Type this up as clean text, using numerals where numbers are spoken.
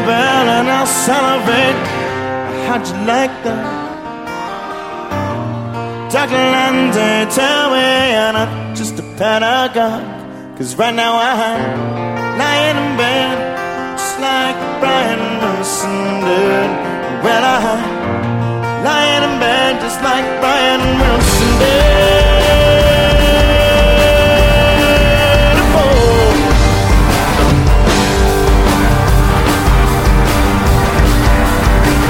bell and I'll celebrate. How'd you like that? Duckland, tell me I'm not just a pedagogue. 'Cause right now I'm lying in bed, just like Brian Wilson did. Well, I'm lying in bed just like Brian